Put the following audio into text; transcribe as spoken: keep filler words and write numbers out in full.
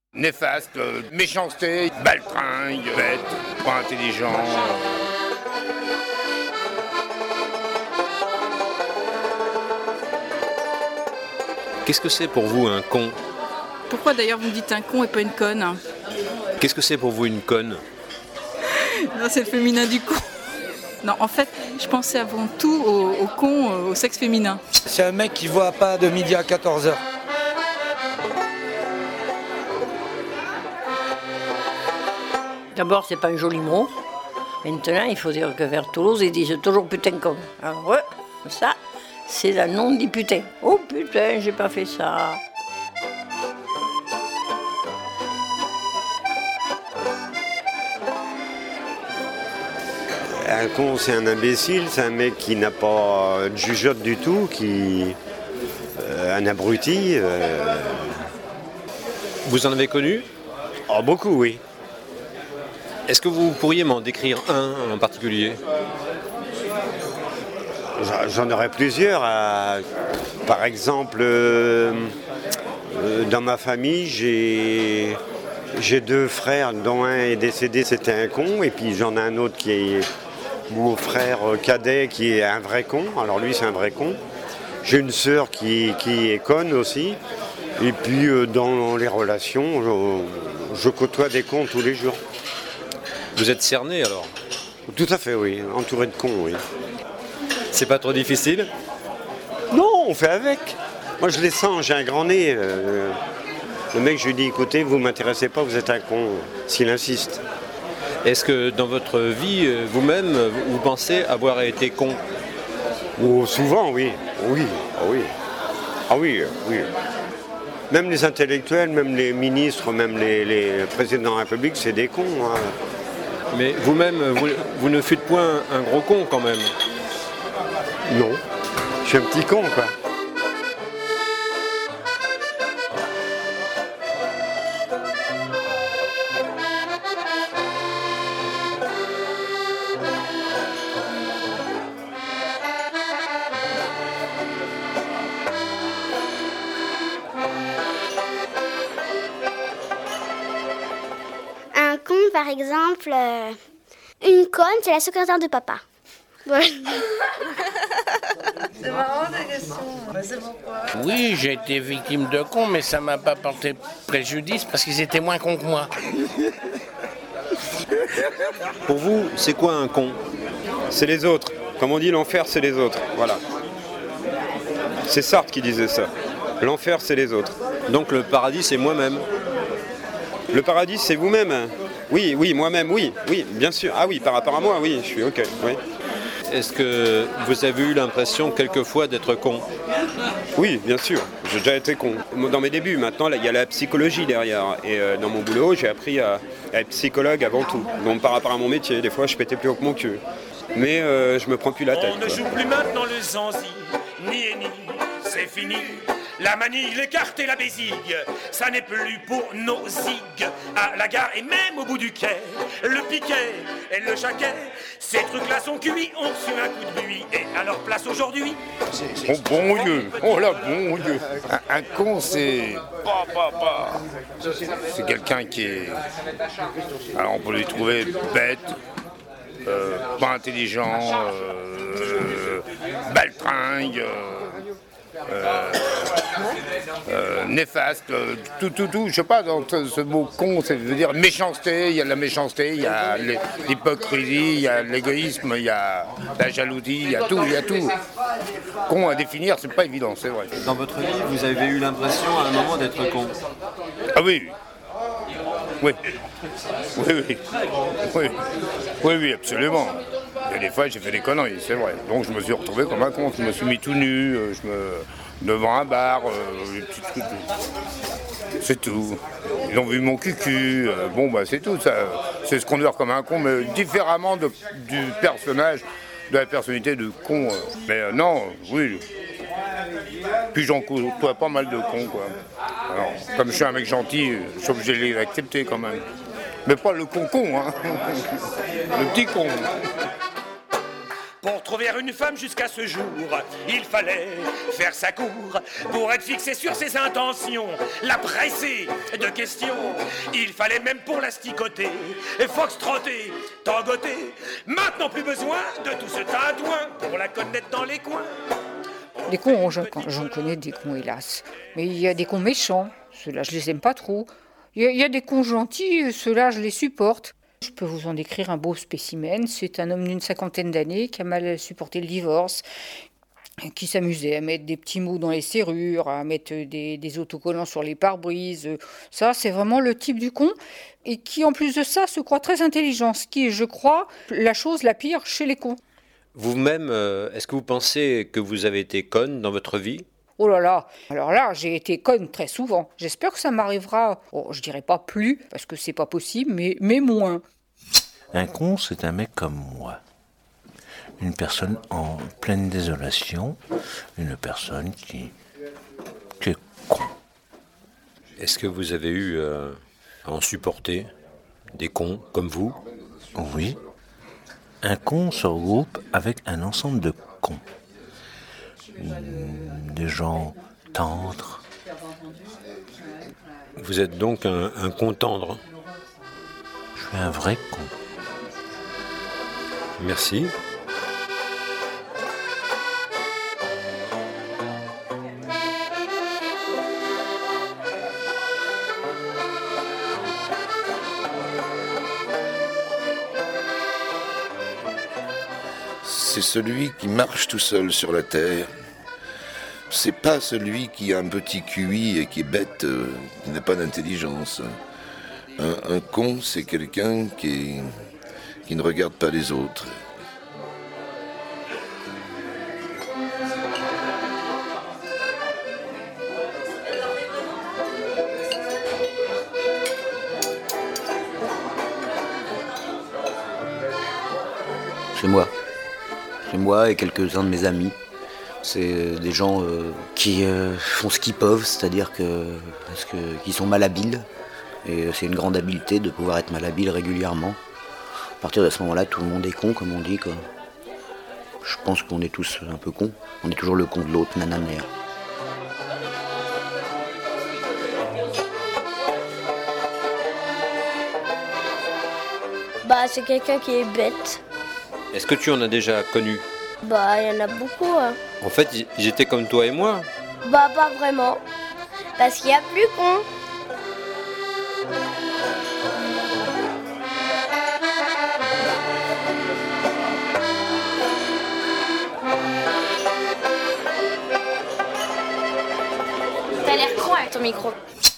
Néfaste, euh, méchanceté, baltringue, bête, pas intelligent. Qu'est-ce que c'est pour vous un con ? Pourquoi d'ailleurs vous me dites un con et pas une conne ? Qu'est-ce que c'est pour vous une conne ? Non, c'est le féminin du con. Non, en fait, je pensais avant tout au, au con, au sexe féminin. C'est un mec qui voit pas de midi à quatorze heures. D'abord, c'est pas un joli mot. Maintenant, il faut dire que vers Toulouse, ils disent toujours putain con. Alors, ouais, ça, c'est le nom du putain. Oh putain, j'ai pas fait ça. Un con, c'est un imbécile, c'est un mec qui n'a pas de jugeote du tout, qui euh, un abruti. Euh... Vous en avez connu ? Oh, beaucoup, oui. Est-ce que vous pourriez m'en décrire un en particulier ? J'en aurais plusieurs. À... Par exemple, euh, euh, dans ma famille, j'ai... j'ai deux frères, dont un est décédé, c'était un con, et puis j'en ai un autre qui est mon frère cadet, qui est un vrai con. Alors lui, c'est un vrai con. J'ai une sœur qui, qui est conne aussi. Et puis euh, dans les relations, je, je côtoie des cons tous les jours. Vous êtes cerné alors ? Tout à fait, oui. Entouré de cons, oui. C'est pas trop difficile ? Non, on fait avec. Moi, je les sens, j'ai un grand nez. Euh, le mec, je lui dis, écoutez, vous m'intéressez pas, vous êtes un con, s'il insiste. Est-ce que dans votre vie, vous-même, vous pensez avoir été con ? Oh, souvent, oui. Oui, ah oui. Ah oui, oui. Même les intellectuels, même les ministres, même les, les présidents de la République, c'est des cons. Hein. Mais vous-même, vous, vous ne fûtes point un gros con quand même. Non, je suis un petit con, quoi. Un con, par exemple, euh, une conne, c'est la secrétaire de papa. Voilà. C'est marrant ta question. C'est pourquoi ? Oui, j'ai été victime de cons, mais ça m'a pas porté préjudice parce qu'ils étaient moins cons que moi. Pour vous, c'est quoi un con ? C'est les autres. Comme on dit, l'enfer, c'est les autres. Voilà. C'est Sartre qui disait ça. L'enfer, c'est les autres. Donc le paradis, c'est moi-même. Le paradis, c'est vous-même. Oui, oui, moi-même, oui, oui, bien sûr. Ah oui, par rapport à moi, oui, je suis OK. Oui. Est-ce que vous avez eu l'impression quelquefois d'être con ? Oui, bien sûr. J'ai déjà été con. Dans mes débuts, maintenant, il y a la psychologie derrière. Et euh, dans mon boulot, j'ai appris à, à être psychologue avant tout. Donc par rapport à mon métier, des fois, je pétais plus haut que mon cul. Mais euh, je me prends plus la tête. On ne joue plus maintenant le zanzi, ni et ni, c'est fini. La manille, les cartes et la bésigue, ça n'est plus pour nos zigues. À la gare et même au bout du quai, le piquet et le jaquet, ces trucs-là sont cuits, ont reçu un coup de buis. Et alors place aujourd'hui. Oh bon Dieu, oh là bon Dieu. Un, un con, c'est... Bah, bah, bah. C'est quelqu'un qui est... Alors on peut lui trouver bête, euh, pas intelligent, euh, baltringue... Euh, Euh, euh, néfaste, euh, tout, tout, tout, je sais pas, dans ce, ce mot con, ça veut dire méchanceté, il y a de la méchanceté, il y a l'hypocrisie, il y a l'égoïsme, il y a la jalousie, il y a tout, il y a tout. Con à définir, c'est pas évident, c'est vrai. Dans votre vie, vous avez eu l'impression à un moment d'être con ? Ah oui, oui, oui, oui, oui, oui, oui, absolument. Et des fois, j'ai fait des conneries, c'est vrai. Donc, je me suis retrouvé comme un con. Je me suis mis tout nu, euh, je me... devant un bar, euh, des petits trucs. C'est tout. Ils ont vu mon cucu. Euh, bon, bah, c'est tout. Ça, c'est se conduire comme un con, mais différemment de, du personnage, de la personnalité de con. Euh. Mais euh, non, oui. Puis j'en côtoie pas mal de cons, quoi. Alors, comme je suis un mec gentil, je suis obligé de les accepter quand même. Mais pas le con-con, hein. Le petit con. Pour trouver une femme jusqu'à ce jour, il fallait faire sa cour. Pour être fixé sur ses intentions, la presser de questions. Il fallait même pour l'asticoter, foxtrotter, tangoter. Maintenant plus besoin de tout ce tintouin pour la connaître dans les coins. Des cons, j'en, j'en connais des cons, hélas. Mais il y a des cons méchants, ceux-là je les aime pas trop. Il y a, il y a des cons gentils, ceux-là je les supporte. Je peux vous en décrire un beau spécimen. C'est un homme d'une cinquantaine d'années qui a mal supporté le divorce, qui s'amusait à mettre des petits mots dans les serrures, à mettre des, des autocollants sur les pare-brises. Ça, c'est vraiment le type du con. Et qui, en plus de ça, se croit très intelligent, ce qui est, je crois, la chose la pire chez les cons. Vous-même, euh, est-ce que vous pensez que vous avez été conne dans votre vie ? Oh là là, alors là, j'ai été conne très souvent. J'espère que ça m'arrivera, oh, je dirais pas plus, parce que c'est pas possible, mais, mais moins. Un con, c'est un mec comme moi. Une personne en pleine désolation, une personne qui, qui est con. Est-ce que vous avez eu euh, à en supporter des cons comme vous ? Oui. Un con se regroupe avec un ensemble de cons. Des gens tendres. Vous êtes donc un, un con tendre. Je suis un vrai con. Merci. C'est celui qui marche tout seul sur la terre. C'est pas celui qui a un petit Q I et qui est bête, euh, qui n'a pas d'intelligence. Un, un con, c'est quelqu'un qui, est, qui ne regarde pas les autres. C'est moi. C'est moi et quelques-uns de mes amis. C'est des gens euh, qui euh, font ce qu'ils peuvent, c'est-à-dire que, parce que, qu'ils sont malhabiles. Et c'est une grande habileté de pouvoir être malhabile régulièrement. À partir de ce moment-là, tout le monde est con, comme on dit, quoi. Je pense qu'on est tous un peu cons. On est toujours le con de l'autre, nanana. Bah, c'est quelqu'un qui est bête. Est-ce que tu en as déjà connu ? Bah, il y en a beaucoup. Hein. En fait, ils étaient comme toi et moi. Bah, pas vraiment. Parce qu'il y a plus con. T'as l'air con avec ton micro.